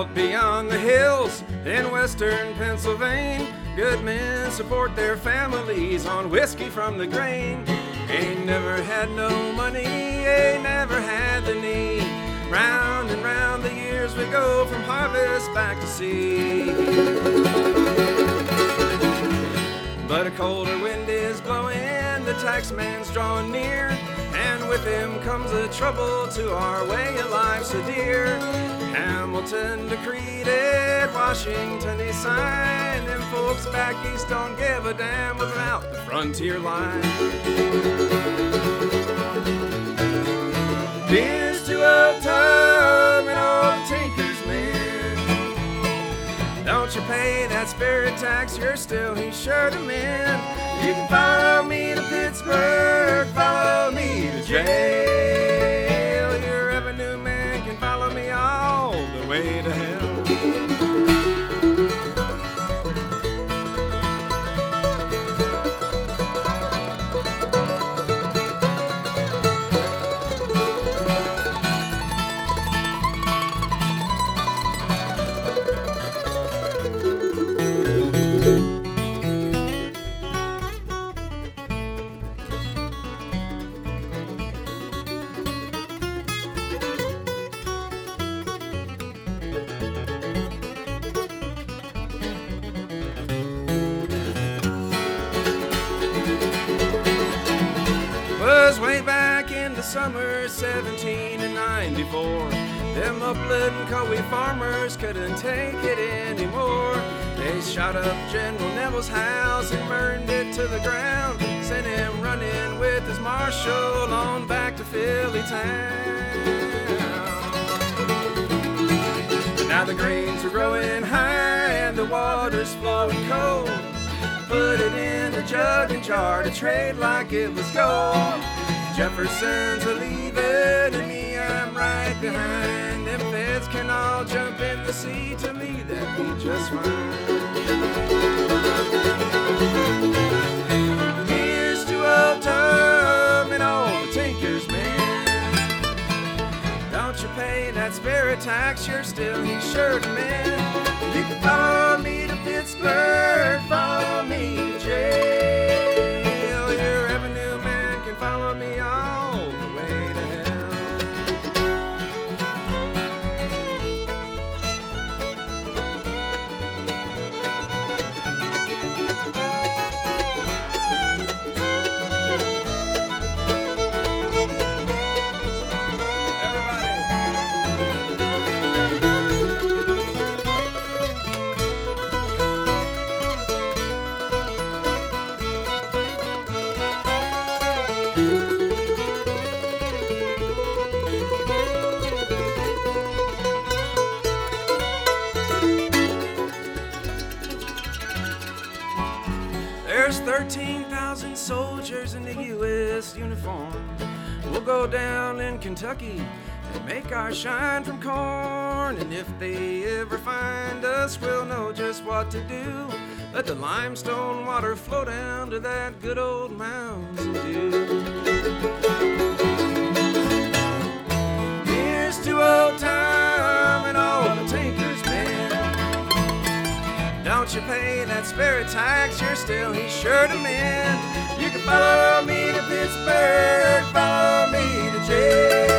Out beyond the hills in western Pennsylvania, good men support their families on whiskey from the grain. Ain't never had no money, ain't never had the need. Round and round the years we go from harvest back to sea. But a colder wind is blowing, the taxman's drawing near, and with him comes a trouble to our way of life so dear. Hamilton decreed it, Washington he signed, them folks back east don't give a damn about the frontier line. Here's to Old Tom and all the tinkers, man. Don't you pay that spirit tax, you're still he's sure to mend. You can follow me to Pittsburgh, follow me to jail. Your revenue man can follow me all the way to hell. Was way back in the summer 1794. Them Upland and Coe farmers couldn't take it anymore. They shot up General Neville's house and burned it to the ground. Sent him running with his marshal on back to Philly town. Now the grains are growing high and the water's flowing cold. Put it in a jug and jar to trade like it was gold. Jefferson's a leaving and me, I'm right behind. Them feds can all jump in the sea, to me that'd be just fine. Here's to Old Tom and all the tinkers, man. Don't you pay that spirit tax, you're still he's sure to mend. You can follow me to Pittsburgh, follow me to jail. Your revenue man can follow me all the way to hell. There's 13,000 soldiers in the U.S. uniform. We'll go down in Kentucky and make our shine from corn. And if they ever find us, we'll know just what to do. Let the limestone water flow down to that good old Mountain Dew. Here's to Old Tom and all the tinkers, man. Don't you pay that spirit tax, you're still he's sure to mend. You can follow me to Pittsburgh, follow me to jail.